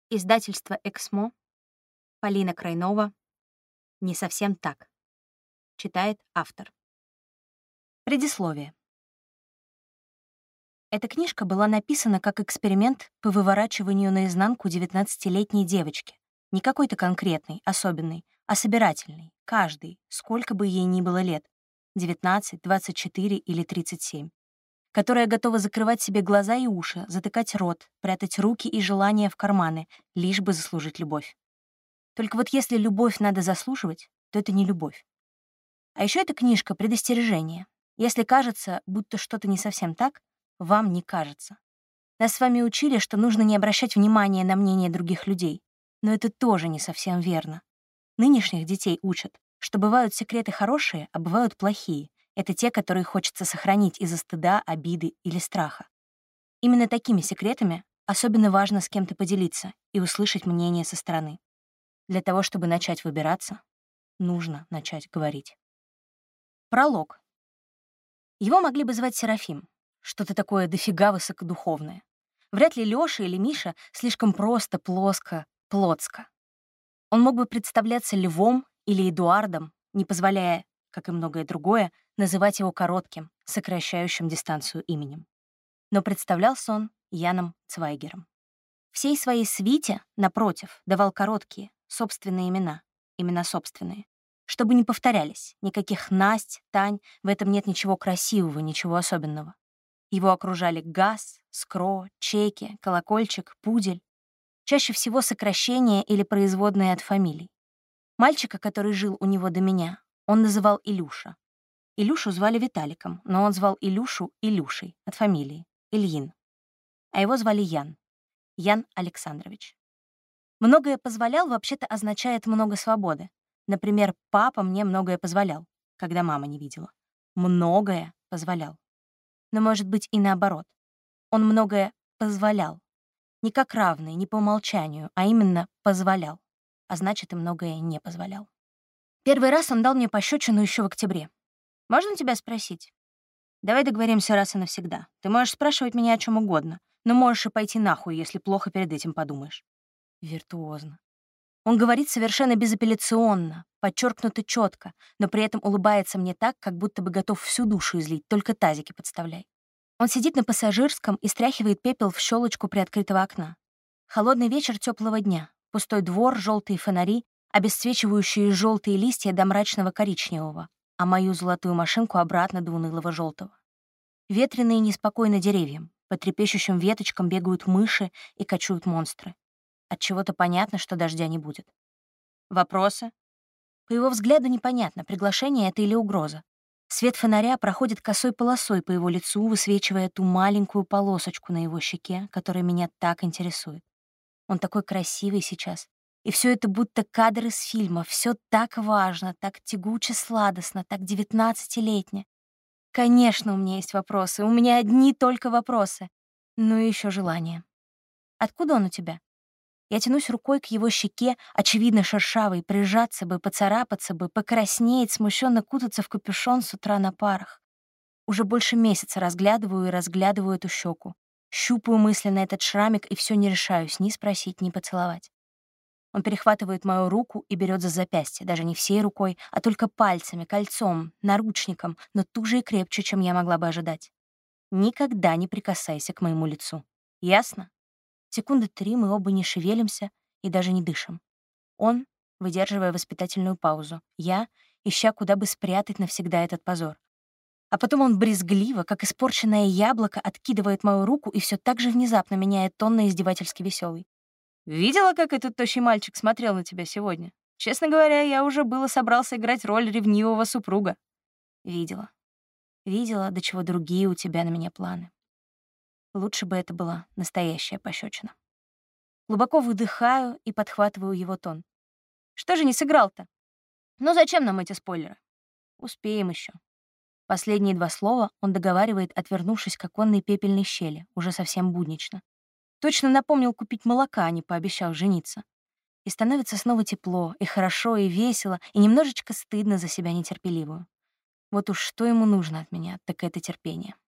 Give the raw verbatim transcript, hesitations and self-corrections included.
Издательство «Эксмо», Полина Крайнова. «Не совсем так». Читает автор. Предисловие. Эта книжка была написана как эксперимент по выворачиванию наизнанку девятнадцатилетней девочки. Не какой-то конкретной, особенной, а собирательной, каждой, сколько бы ей ни было лет — девятнадцать, двадцать четыре или тридцать семь, которая готова закрывать себе глаза и уши, затыкать рот, прятать руки и желания в карманы, лишь бы заслужить любовь. Только вот если любовь надо заслуживать, то это не любовь. А еще эта книжка — предостережение. Если кажется, будто что-то не совсем так, вам не кажется. Нас с вами учили, что нужно не обращать внимания на мнение других людей. Но это тоже не совсем верно. Нынешних детей учат, что бывают секреты хорошие, а бывают плохие. Это те, которые хочется сохранить из-за стыда, обиды или страха. Именно такими секретами особенно важно с кем-то поделиться и услышать мнение со стороны. Для того, чтобы начать выбираться, нужно начать говорить. Пролог. Его могли бы звать Серафим. Что-то такое дофига высокодуховное. Вряд ли Лёша или Миша слишком просто, плоско, плотско. Он мог бы представляться Львом или Эдуардом, не позволяя, как и многое другое, называть его коротким, сокращающим дистанцию именем. Но представлялся он Яном Цвайгером. Всей своей свите, напротив, давал короткие, собственные имена, имена собственные, чтобы не повторялись, никаких Насть, Тань, в этом нет ничего красивого, ничего особенного. Его окружали Газ, Скро, Чеки, Колокольчик, Пудель. Чаще всего сокращения или производные от фамилий. Мальчика, который жил у него до меня, он называл Илюша. Илюшу звали Виталиком, но он звал Илюшу Илюшей от фамилии Ильин. А его звали Ян. Ян Александрович. «Многое позволял» вообще-то означает «много свободы». Например, папа мне многое позволял, когда мама не видела. Многое позволял. Но может быть и наоборот. Он многое позволял. Не как равный, не по умолчанию, а именно позволял. А значит, и многое не позволял. Первый раз он дал мне пощечину еще в октябре. «Можно тебя спросить?» «Давай договоримся раз и навсегда. Ты можешь спрашивать меня о чем угодно, но можешь и пойти нахуй, если плохо перед этим подумаешь». Виртуозно. Он говорит совершенно безапелляционно, подчеркнуто четко, но при этом улыбается мне так, как будто бы готов всю душу излить, только тазики подставляй. Он сидит на пассажирском и стряхивает пепел в щелочку приоткрытого окна. Холодный вечер теплого дня, пустой двор, желтые фонари, обесцвечивающие желтые листья до мрачного коричневого, а мою золотую машинку обратно до унылого желтого. Ветрено и неспокойно деревьям, по трепещущим веточкам бегают мыши и кочуют монстры. Отчего-то понятно, что дождя не будет. Вопросы? По его взгляду непонятно, приглашение это или угроза. Свет фонаря проходит косой полосой по его лицу, высвечивая ту маленькую полосочку на его щеке, которая меня так интересует. Он такой красивый сейчас. И все это будто кадр из фильма. Все так важно, так тягуче сладостно, так девятнадцатилетне. Конечно, у меня есть вопросы. У меня одни только вопросы. Ну и еще желание. Откуда он у тебя? Я тянусь рукой к его щеке, очевидно шершавой, прижаться бы, поцарапаться бы, покраснеть, смущенно кутаться в капюшон с утра на парах. Уже больше месяца разглядываю и разглядываю эту щеку. Щупаю мысленно этот шрамик и все не решаюсь ни спросить, ни поцеловать. Он перехватывает мою руку и берет за запястье, даже не всей рукой, а только пальцами, кольцом, наручником, но туже и крепче, чем я могла бы ожидать. Никогда не прикасайся к моему лицу. Ясно? Секунды три мы оба не шевелимся и даже не дышим. Он, выдерживая воспитательную паузу, я, ища, куда бы спрятать навсегда этот позор. А потом он брезгливо, как испорченное яблоко, откидывает мою руку и все так же внезапно меняет тон на издевательски веселый. «Видела, как этот тощий мальчик смотрел на тебя сегодня? Честно говоря, я уже было собрался играть роль ревнивого супруга». «Видела. Видела, до чего другие у тебя на меня планы. Лучше бы это была настоящая пощечина». Глубоко выдыхаю и подхватываю его тон. «Что же не сыграл-то? Ну зачем нам эти спойлеры? Успеем еще». Последние два слова он договаривает, отвернувшись к оконной пепельной щели, уже совсем буднично. Точно напомнил купить молока, а не пообещал жениться. И становится снова тепло, и хорошо, и весело, и немножечко стыдно за себя нетерпеливую. Вот уж что ему нужно от меня, так это терпение.